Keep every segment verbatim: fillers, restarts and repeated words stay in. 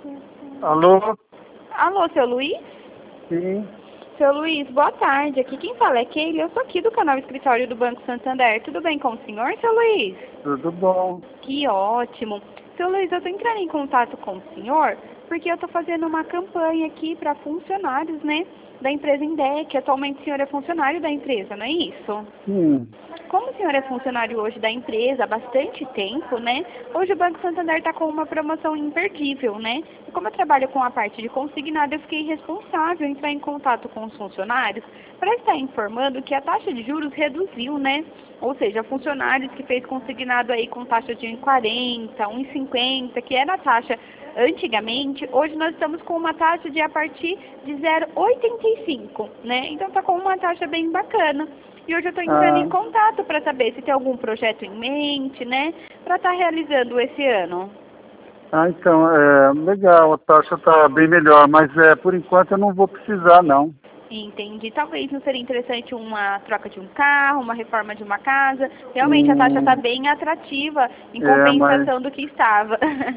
Alô? Alô, seu Luiz? Sim. Seu Luiz, boa tarde. Aqui quem fala é Keila. Eu sou aqui do canal Escritório do Banco Santander. Tudo bem com o senhor, seu Luiz? Tudo bom. Que ótimo. Seu Luiz, eu estou entrando em contato com o senhor porque eu estou fazendo uma campanha aqui para funcionários, né, da empresa Indec. Atualmente o senhor é funcionário da empresa, não é isso? Sim. Como o senhor é funcionário hoje da empresa há bastante tempo, né? Hoje o Banco Santander está com uma promoção imperdível, né? E como eu trabalho com a parte de consignado, eu fiquei responsável em entrar em contato com os funcionários para estar informando que a taxa de juros reduziu, né? Ou seja, funcionários que fez consignado aí com taxa de um vírgula quarenta, um vírgula cinquenta, que era a taxa antigamente, hoje nós estamos com uma taxa de a partir de zero vírgula oitenta e cinco, né? Então está com uma taxa bem bacana. E hoje eu estou entrando Ah. em contato para saber se tem algum projeto em mente, né, para estar realizando esse ano. Ah, então, é legal, a taxa está bem melhor, mas é, por enquanto eu não vou precisar, não. Entendi. Talvez não seria interessante uma troca de um carro, uma reforma de uma casa. Realmente a taxa Hum, está bem atrativa em é, mas compensação do que estava.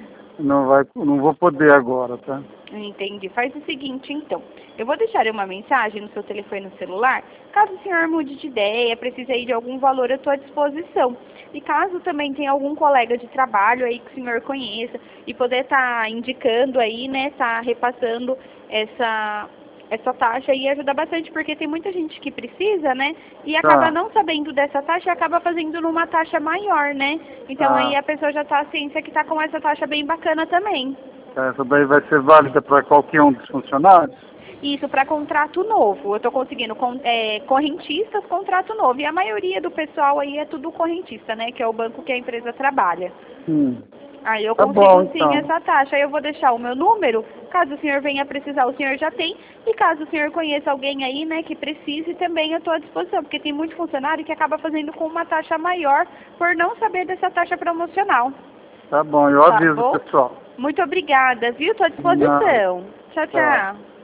não vai, não vou poder agora, tá? Entendi. Faz o seguinte, então. Eu vou deixar uma mensagem no seu telefone no celular. Caso o senhor mude de ideia, precise aí de algum valor, eu estou à disposição. E caso também tenha algum colega de trabalho aí que o senhor conheça e poder estar tá indicando aí, né, tá repassando essa essa taxa aí ajuda bastante, porque tem muita gente que precisa, né, e acaba Tá. não sabendo dessa taxa e acaba fazendo numa taxa maior, né? Então Ah. aí a pessoa já está ciência que está com essa taxa bem bacana também. Essa daí vai ser válida para qualquer um dos funcionários? Isso, para contrato novo. Eu estou conseguindo com, é, correntistas, contrato novo. E a maioria do pessoal aí é tudo correntista, né? Que é o banco que a empresa trabalha. Sim. Aí eu Tá consigo bom, sim então. essa taxa. Aí eu vou deixar o meu número. Caso o senhor venha precisar, o senhor já tem. E caso o senhor conheça alguém aí, né, que precise, também eu estou à disposição. Porque tem muito funcionário que acaba fazendo com uma taxa maior por não saber dessa taxa promocional. Tá bom, eu Tá aviso, bom? pessoal. Muito obrigada, viu? Estou à Não. disposição. Tchau, Tá. tchau.